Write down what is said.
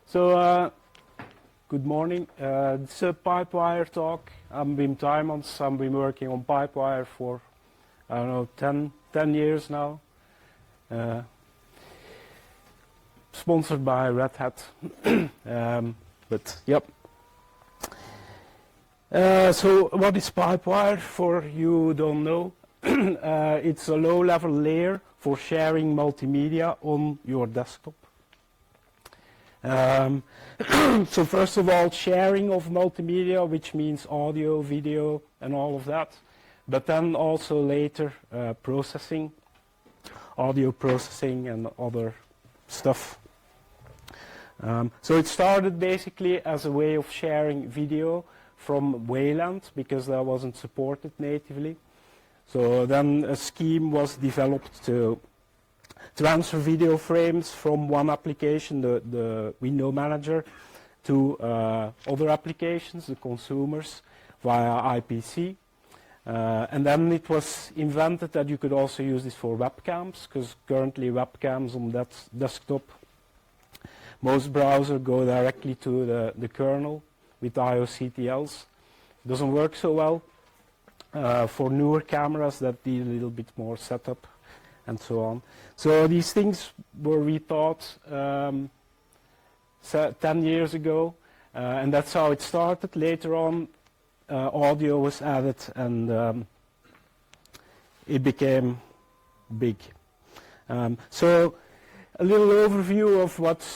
So, good morning. It's a Pipewire talk. I'm Wim Tuymans. I've been working on Pipewire for, I don't know, 10 years now. Sponsored by Red Hat. But, yep. So, what is Pipewire, for you who don't know? It's a low-level layer for sharing multimedia on your desktop. So first of all, sharing of multimedia, which means audio, video, and all of that. But then also later processing, audio processing and other stuff. So it started basically as a way of sharing video from Wayland, because that wasn't supported natively. So then a scheme was developed to transfer video frames from one application, the window manager, to other applications, the consumers, via IPC. And then it was invented that you could also use this for webcams, because currently webcams on that desktop, most browsers go directly to the kernel with IOCTLs. It doesn't work so well. For newer cameras that need a little bit more setup and so on. So these things were rethought 10 years ago, and that's how it started. Later on, audio was added, and it became big. So a little overview of